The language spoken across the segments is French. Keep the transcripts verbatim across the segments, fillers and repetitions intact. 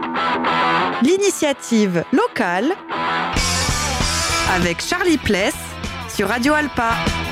L'initiative locale avec Charlie Pless sur Radio Alpa.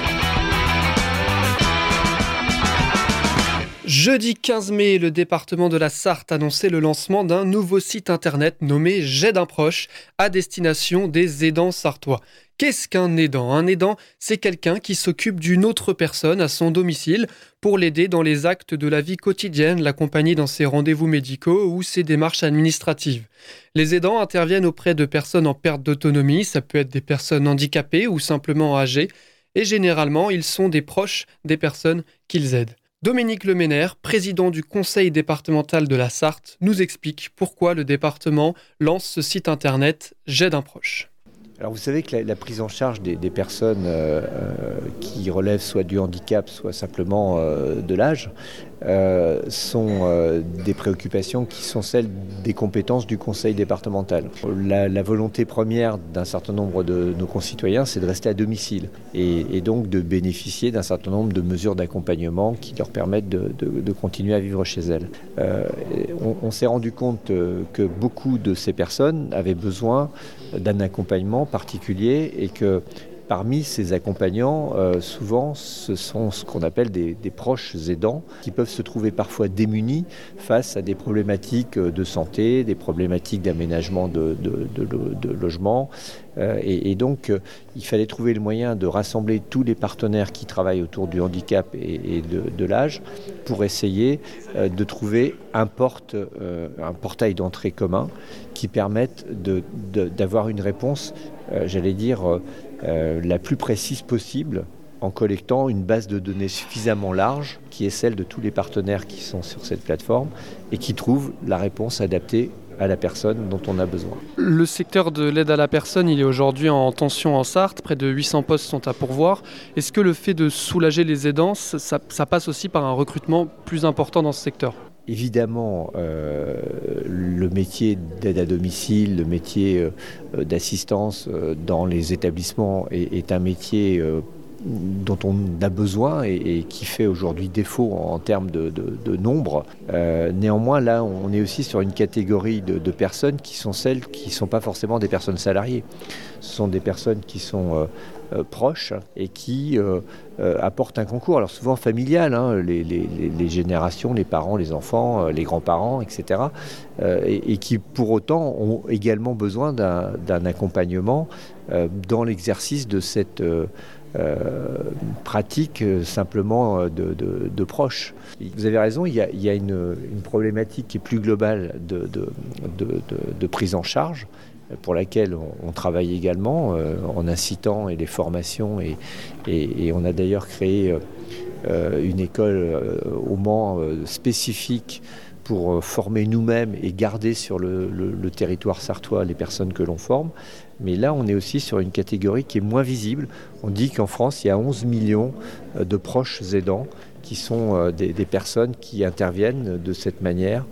Jeudi quinze mai, le département de la Sarthe annonçait le lancement d'un nouveau site internet nommé J'aide un proche à destination des aidants sartois. Qu'est-ce qu'un aidant ? Un aidant, c'est quelqu'un qui s'occupe d'une autre personne à son domicile pour l'aider dans les actes de la vie quotidienne, l'accompagner dans ses rendez-vous médicaux ou ses démarches administratives. Les aidants interviennent auprès de personnes en perte d'autonomie, ça peut être des personnes handicapées ou simplement âgées, et généralement, ils sont des proches des personnes qu'ils aident. Dominique Leméner, président du conseil départemental de la Sarthe, nous explique pourquoi le département lance ce site internet J'aide un proche. Alors vous savez que la, la prise en charge des, des personnes euh, euh, qui relèvent soit du handicap, soit simplement euh, de l'âge, euh, sont euh, des préoccupations qui sont celles des compétences du conseil départemental. La, la volonté première d'un certain nombre de nos concitoyens, c'est de rester à domicile et, et donc de bénéficier d'un certain nombre de mesures d'accompagnement qui leur permettent de, de, de continuer à vivre chez elles. Euh, on, on s'est rendu compte que beaucoup de ces personnes avaient besoin d'un accompagnement particulier et que parmi ces accompagnants, euh, souvent ce sont ce qu'on appelle des, des proches aidants qui peuvent se trouver parfois démunis face à des problématiques de santé, des problématiques d'aménagement de, de, de, de logement. Euh, et, et donc euh, il fallait trouver le moyen de rassembler tous les partenaires qui travaillent autour du handicap et, et de, de l'âge pour essayer euh, de trouver un, porte, euh, un portail d'entrée commun qui permette de, de, d'avoir une réponse, euh, j'allais dire, euh, euh, la plus précise possible en collectant une base de données suffisamment large qui est celle de tous les partenaires qui sont sur cette plateforme et qui trouvent la réponse adaptée à la personne dont on a besoin. Le secteur de l'aide à la personne, il est aujourd'hui en tension en Sarthe. Près de huit cents postes sont à pourvoir. Est-ce que le fait de soulager les aidants, ça, ça passe aussi par un recrutement plus important dans ce secteur ? Évidemment, euh, le métier d'aide à domicile, le métier euh, d'assistance euh, dans les établissements est, est un métier euh, dont on a besoin et, et qui fait aujourd'hui défaut en, en termes de, de, de nombre. Euh, néanmoins, là, on est aussi sur une catégorie de, de personnes qui sont celles qui ne sont pas forcément des personnes salariées. Ce sont des personnes qui sont euh, euh, proches et qui euh, euh, apportent un concours. Alors souvent familial, hein, les, les, les générations, les parents, les enfants, euh, les grands-parents, et cetera. Euh, et, et qui pour autant ont également besoin d'un, d'un accompagnement euh, dans l'exercice de cette euh, Euh, pratique euh, simplement de, de, de proches. Vous avez raison, il y a, il y a une, une problématique qui est plus globale de, de, de, de, de prise en charge pour laquelle on, on travaille également euh, en incitant et les formations et, et, et on a d'ailleurs créé euh, une école euh, au Mans euh, spécifique pour former nous-mêmes et garder sur le, le, le territoire sartois les personnes que l'on forme. Mais là, on est aussi sur une catégorie qui est moins visible. On dit qu'en France, il y a onze millions de proches aidants qui sont des, des personnes qui interviennent de cette manière,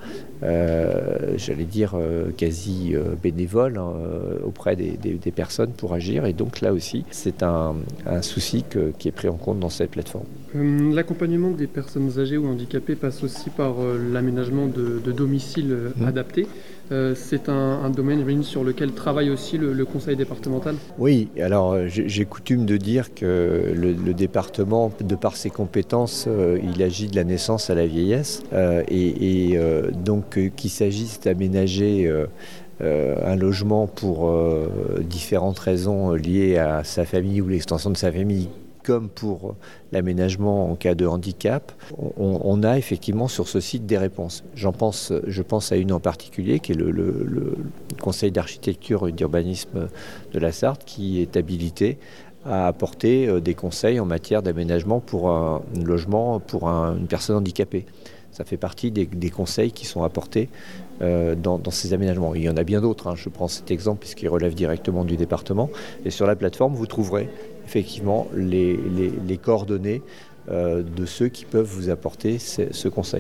euh, j'allais dire euh, quasi euh, bénévole hein, auprès des, des, des personnes pour agir. Et donc là aussi, c'est un, un souci que, qui est pris en compte dans cette plateforme. Euh, l'accompagnement des personnes âgées ou handicapées passe aussi par euh, l'aménagement de, de domiciles euh, mmh. adaptés. Euh, c'est un, un domaine sur lequel travaille aussi le, le conseil départemental ? Oui, alors j'ai, j'ai coutume de dire que le, le département, de par ses compétences, euh, il agit de la naissance à la vieillesse. Euh, et et euh, donc euh, qu'il s'agisse d'aménager euh, euh, un logement pour euh, différentes raisons liées à sa famille ou l'extension de sa famille, comme pour l'aménagement en cas de handicap, on, on a effectivement sur ce site des réponses. J'en pense, je pense à une en particulier, qui est le, le, le Conseil d'architecture et d'urbanisme de la Sarthe, qui est habilité à apporter des conseils en matière d'aménagement pour un logement pour un, une personne handicapée. Ça fait partie des, des conseils qui sont apportés euh, dans, dans ces aménagements. Il y en a bien d'autres, hein. Je prends cet exemple puisqu'il relève directement du département. Et sur la plateforme, vous trouverez effectivement les, les, les coordonnées euh, de ceux qui peuvent vous apporter ce, ce conseil.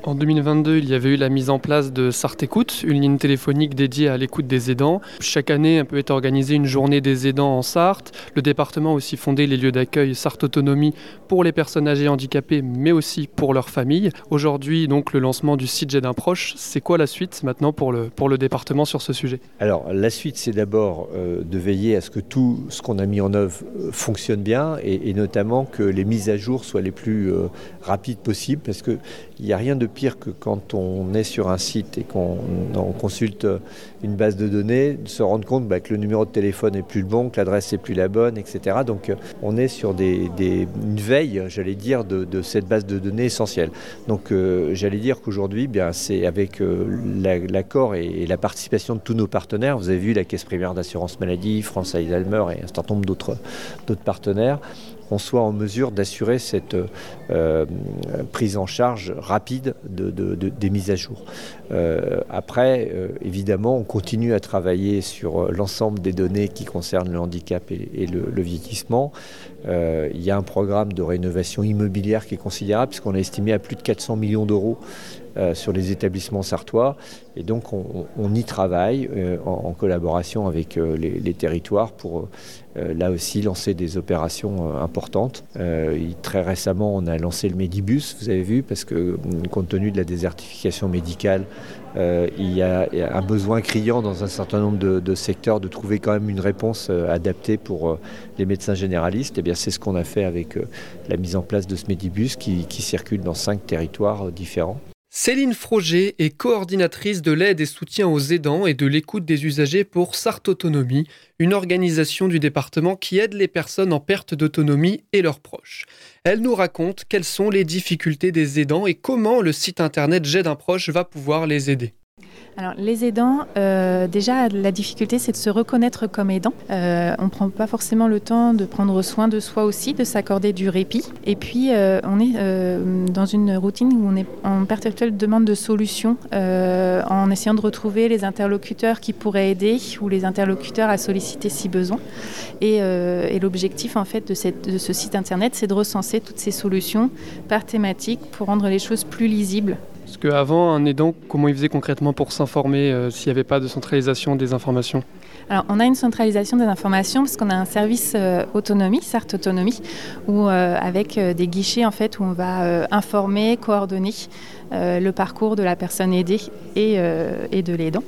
En deux mille vingt-deux, il y avait eu la mise en place de Sarthe Écoute, une ligne téléphonique dédiée à l'écoute des aidants. Chaque année, peut être organisée une journée des aidants en Sarthe. Le département a aussi fondé les lieux d'accueil Sarthe Autonomie pour les personnes âgées handicapées, mais aussi pour leurs familles. Aujourd'hui, donc, le lancement du site J'aide un proche. C'est quoi la suite maintenant pour le, pour le département sur ce sujet ? Alors, la suite, c'est d'abord euh, de veiller à ce que tout ce qu'on a mis en œuvre euh, fonctionne bien et, et notamment que les mises à jour soient les plus euh, rapides possibles, parce qu'il n'y a rien de pire que quand on est sur un site et qu'on on consulte une base de données, de se rendre compte bah, que le numéro de téléphone n'est plus le bon, que l'adresse n'est plus la bonne, et cetera. Donc on est sur des, des, une veille, j'allais dire, de, de cette base de données essentielle. Donc euh, j'allais dire qu'aujourd'hui, bien, c'est avec euh, la, l'accord et, et la participation de tous nos partenaires, vous avez vu la Caisse primaire d'assurance maladie, France Alzheimer et un certain nombre d'autres, d'autres partenaires, qu'on soit en mesure d'assurer cette euh, prise en charge rapide de, de, de, des mises à jour. Euh, après, euh, évidemment, on continue à travailler sur l'ensemble des données qui concernent le handicap et, et le, le vieillissement. Euh, il y a un programme de rénovation immobilière qui est considérable, puisqu'on a estimé à plus de quatre cents millions d'euros Euh, sur les établissements sarthois, et donc on, on y travaille euh, en, en collaboration avec euh, les, les territoires pour euh, là aussi lancer des opérations euh, importantes. Euh, et très récemment, on a lancé le Medibus, vous avez vu, parce que compte tenu de la désertification médicale, euh, il, y a, il y a un besoin criant dans un certain nombre de, de secteurs de trouver quand même une réponse euh, adaptée pour euh, les médecins généralistes. Et bien c'est ce qu'on a fait avec euh, la mise en place de ce Medibus qui, qui circule dans cinq territoires euh, différents. Céline Froger est coordinatrice de l'aide et soutien aux aidants et de l'écoute des usagers pour Sarthe Autonomie, une organisation du département qui aide les personnes en perte d'autonomie et leurs proches. Elle nous raconte quelles sont les difficultés des aidants et comment le site internet J'aide un proche va pouvoir les aider. Alors, les aidants, euh, déjà, la difficulté, c'est de se reconnaître comme aidant. Euh, on ne prend pas forcément le temps de prendre soin de soi aussi, de s'accorder du répit. Et puis, euh, on est euh, dans une routine où on est en perpétuelle demande de solutions, euh, en essayant de retrouver les interlocuteurs qui pourraient aider ou les interlocuteurs à solliciter si besoin. Et, euh, et l'objectif, en fait, de, cette, de ce site internet, c'est de recenser toutes ces solutions par thématique pour rendre les choses plus lisibles. Parce qu'avant, un aidant, comment il faisait concrètement pour s'informer euh, s'il n'y avait pas de centralisation des informations ? Alors, on a une centralisation des informations parce qu'on a un service euh, autonomie, Sarthe Autonomie, où euh, avec euh, des guichets en fait où on va euh, informer, coordonner euh, le parcours de la personne aidée et, euh, et de l'aidant.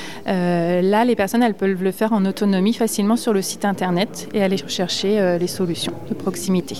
Euh, là, les personnes, elles peuvent le faire en autonomie facilement sur le site internet et aller chercher euh, les solutions de proximité.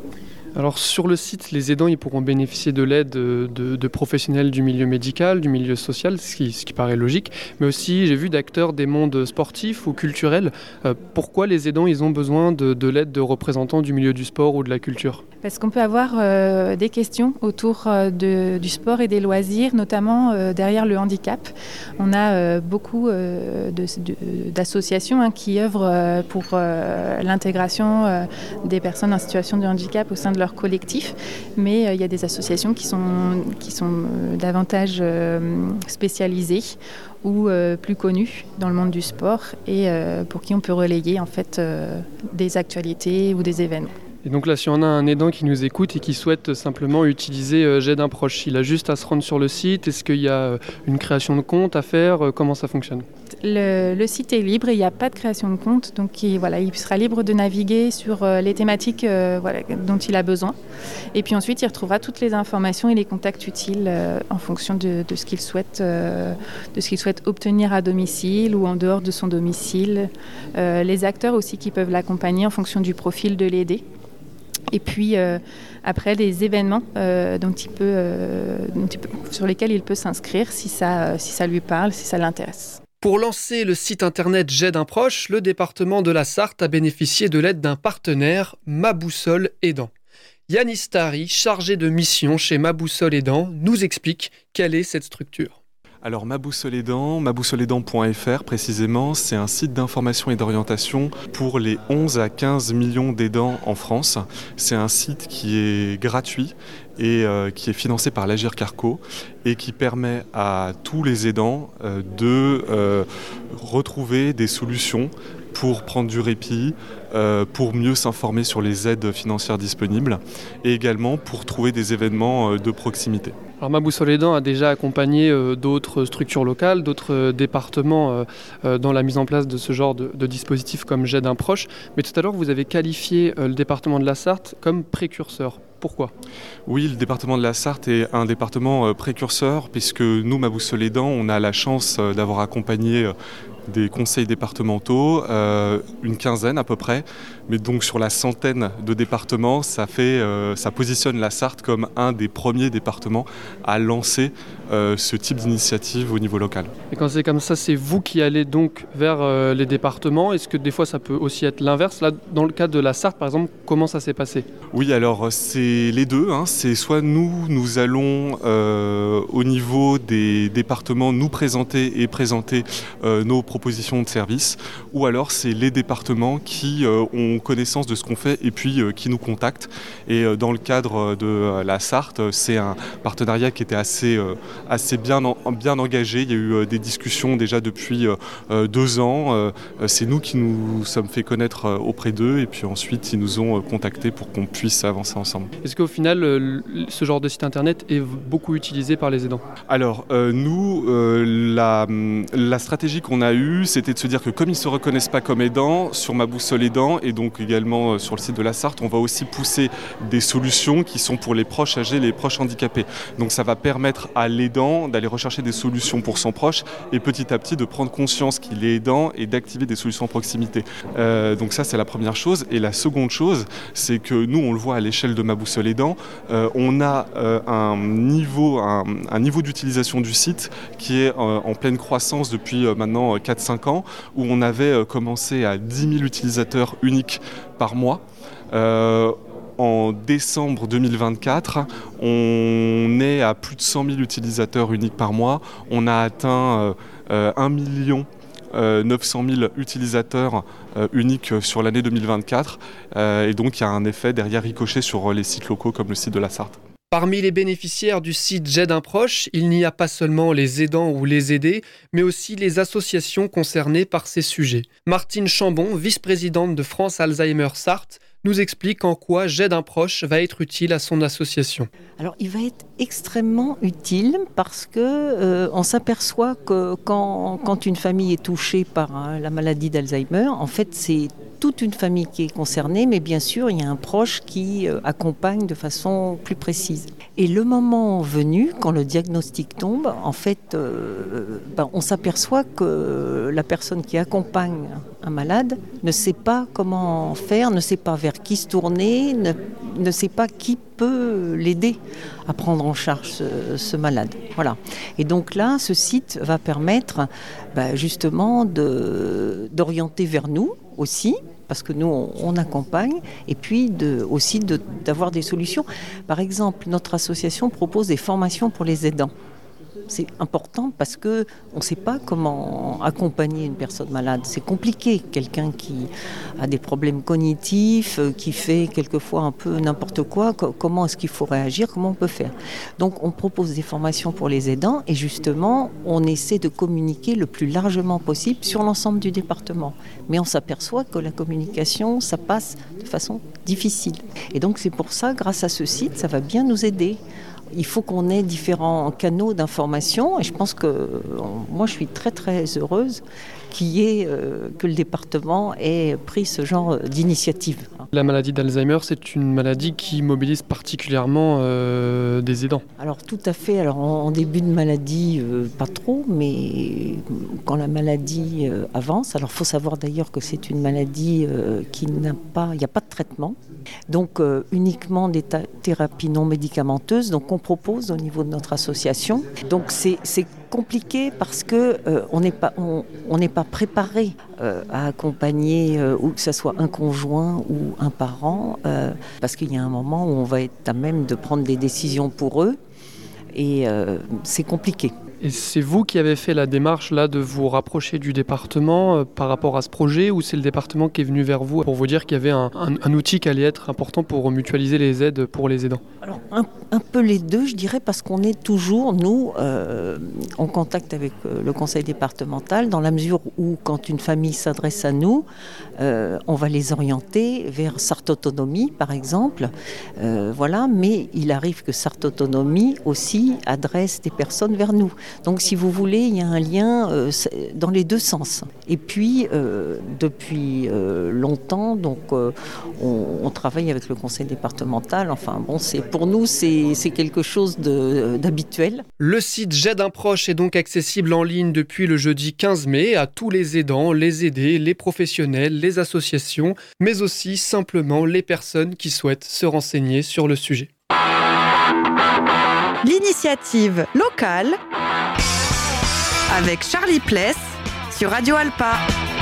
Alors sur le site, les aidants ils pourront bénéficier de l'aide de, de, de professionnels du milieu médical, du milieu social, ce qui, ce qui paraît logique, mais aussi j'ai vu d'acteurs des mondes sportifs ou culturels. Euh, pourquoi les aidants ils ont besoin de, de l'aide de représentants du milieu du sport ou de la culture ? Parce qu'on peut avoir euh, des questions autour euh, de, du sport et des loisirs, notamment euh, derrière le handicap. On a euh, beaucoup euh, de, de, d'associations hein, qui œuvrent euh, pour euh, l'intégration euh, des personnes en situation de handicap au sein de leur collectif, mais il euh, y a des associations qui sont, qui sont euh, davantage euh, spécialisées ou euh, plus connues dans le monde du sport et euh, pour qui on peut relayer en fait euh, des actualités ou des événements. Et donc là, si on a un aidant qui nous écoute et qui souhaite simplement utiliser euh, J'aide un proche, il a juste à se rendre sur le site. Est-ce qu'il y a euh, une création de compte à faire ? euh, Comment ça fonctionne ? Le, le site est libre, il n'y a pas de création de compte, donc il, voilà, il sera libre de naviguer sur euh, les thématiques euh, voilà, dont il a besoin. Et puis ensuite, il retrouvera toutes les informations et les contacts utiles euh, en fonction de, de, ce qu'il souhaite, euh, de ce qu'il souhaite obtenir à domicile ou en dehors de son domicile. Euh, les acteurs aussi qui peuvent l'accompagner en fonction du profil de l'aidé. Et puis euh, après des événements euh, dont il peut, euh, dont il peut, sur lesquels il peut s'inscrire si ça, euh, si ça lui parle, si ça l'intéresse. Pour lancer le site internet J'aide un proche, le département de la Sarthe a bénéficié de l'aide d'un partenaire, Ma Boussole Aidant. Yanis Tari, chargé de mission chez Ma Boussole Aidant, nous explique quelle est cette structure. Alors Ma Boussole Aidant, ma boussole aidant point f r précisément, c'est un site d'information et d'orientation pour les onze à quinze millions d'aidants en France. C'est un site qui est gratuit et euh, qui est financé par l'Agir Carco et qui permet à tous les aidants euh, de euh, retrouver des solutions pour prendre du répit, euh, pour mieux s'informer sur les aides financières disponibles et également pour trouver des événements euh, de proximité. Alors Ma Boussole Aidant a déjà accompagné euh, d'autres structures locales, d'autres euh, départements euh, euh, dans la mise en place de ce genre de, de dispositif comme J'aide un proche. Mais tout à l'heure, vous avez qualifié euh, le département de la Sarthe comme précurseur. Pourquoi ? Oui, le département de la Sarthe est un département euh, précurseur puisque nous, Ma Boussole Aidant, on a la chance euh, d'avoir accompagné euh, des conseils départementaux, euh, une quinzaine à peu près, mais donc sur la centaine de départements, ça, fait, euh, ça positionne la Sarthe comme un des premiers départements à lancer euh, ce type d'initiative au niveau local. Et quand c'est comme ça, c'est vous qui allez donc vers euh, les départements. Est-ce que des fois ça peut aussi être l'inverse ? Là, dans le cas de la Sarthe, par exemple, comment ça s'est passé ? Oui, alors c'est les deux. Hein. C'est soit nous, nous allons euh, au niveau des départements nous présenter et présenter euh, nos propositions de services, ou alors c'est les départements qui euh, ont connaissance de ce qu'on fait et puis euh, qui nous contactent. Et euh, dans le cadre de euh, la Sarthe, c'est un partenariat qui était assez, euh, assez bien, en, bien engagé. Il y a eu euh, des discussions déjà depuis euh, deux ans. Euh, c'est nous qui nous sommes fait connaître euh, auprès d'eux et puis ensuite ils nous ont euh, contactés pour qu'on puisse avancer ensemble. Est-ce qu'au final, euh, ce genre de site internet est beaucoup utilisé par les aidants ? Alors euh, nous, euh, la, la stratégie qu'on a eue, c'était de se dire que comme ils ne se reconnaissent pas comme aidants, sur Ma Boussole Aidant et donc également euh, sur le site de la Sarthe, on va aussi pousser des solutions qui sont pour les proches âgés, les proches handicapés. Donc ça va permettre à l'aidant d'aller rechercher des solutions pour son proche et petit à petit de prendre conscience qu'il est aidant et d'activer des solutions en proximité. Euh, donc ça c'est la première chose. Et la seconde chose, c'est que nous on le voit à l'échelle de Ma Boussole Aidant, euh, on a euh, un niveau, un, un niveau d'utilisation du site qui est euh, en pleine croissance depuis euh, maintenant quatre cinq ans, où on avait euh, commencé à dix mille utilisateurs uniques par mois. Euh, En décembre deux mille vingt-quatre, on est à plus de cent mille utilisateurs uniques par mois. On a atteint euh, euh, un million neuf cent mille utilisateurs euh, uniques sur l'année deux mille vingt-quatre. Euh, et donc, il y a un effet derrière ricochet sur les sites locaux comme le site de la Sarthe. Parmi les bénéficiaires du site J'aide un proche, il n'y a pas seulement les aidants ou les aidés, mais aussi les associations concernées par ces sujets. Martine Chambon, vice-présidente de France Alzheimer Sarthe, nous explique en quoi J'aide un proche va être utile à son association. Alors, il va être extrêmement utile parce que euh, on s'aperçoit que quand, quand une famille est touchée par hein, la maladie d'Alzheimer, en fait, c'est toute une famille qui est concernée, mais bien sûr, il y a un proche qui euh, accompagne de façon plus précise. Et le moment venu, quand le diagnostic tombe, en fait, euh, ben, on s'aperçoit que la personne qui accompagne un malade ne sait pas comment faire, ne sait pas vers qui se tourner, ne, ne sait pas qui peut l'aider à prendre en charge ce, ce malade. Voilà. Et donc là, ce site va permettre ben, justement de, d'orienter vers nous aussi, parce que nous, on, on accompagne, et puis de, aussi de, d'avoir des solutions. Par exemple, notre association propose des formations pour les aidants. C'est important parce qu'on ne sait pas comment accompagner une personne malade. C'est compliqué. Quelqu'un qui a des problèmes cognitifs, qui fait quelquefois un peu n'importe quoi, comment est-ce qu'il faut réagir, comment on peut faire. Donc on propose des formations pour les aidants et justement on essaie de communiquer le plus largement possible sur l'ensemble du département. Mais on s'aperçoit que la communication, ça passe de façon difficile. Et donc c'est pour ça, grâce à ce site, ça va bien nous aider. Il faut qu'on ait différents canaux d'information et je pense que moi je suis très très heureuse qu'il y ait, euh, que le département ait pris ce genre d'initiative. La maladie d'Alzheimer, c'est une maladie qui mobilise particulièrement euh, des aidants. Alors tout à fait, alors en, en début de maladie, euh, pas trop, mais quand la maladie euh, avance, alors il faut savoir d'ailleurs que c'est une maladie euh, qui n'a pas, il n'y a pas de traitement, donc euh, uniquement des ta- thérapies non médicamenteuses, donc on propose au niveau de notre association. Donc c'est, c'est compliqué parce que euh, on n'est pas on, on n'est pas préparé euh, à accompagner euh, ou que ce soit un conjoint ou un parent euh, parce qu'il y a un moment où on va être à même de prendre des décisions pour eux et euh, c'est compliqué. Et c'est vous qui avez fait la démarche là de vous rapprocher du département euh, par rapport à ce projet, ou c'est le département qui est venu vers vous pour vous dire qu'il y avait un, un, un outil qui allait être important pour mutualiser les aides pour les aidants? Alors, un, un peu les deux, je dirais, parce qu'on est toujours, nous, euh, en contact avec euh, le conseil départemental, dans la mesure où, quand une famille s'adresse à nous, euh, on va les orienter vers Sarthe Autonomie, par exemple. Euh, voilà, mais il arrive que Sarthe Autonomie aussi adresse des personnes vers nous. Donc, si vous voulez, il y a un lien euh, dans les deux sens. Et puis, euh, depuis euh, longtemps, donc, euh, on, on travaille avec le conseil départemental. Enfin, bon, c'est, pour nous, c'est, c'est quelque chose de, d'habituel. Le site J'aide un proche est donc accessible en ligne depuis le jeudi quinze mai à tous les aidants, les aidés, les professionnels, les associations, mais aussi simplement les personnes qui souhaitent se renseigner sur le sujet. L'initiative locale avec Charlie Pless sur Radio Alpa.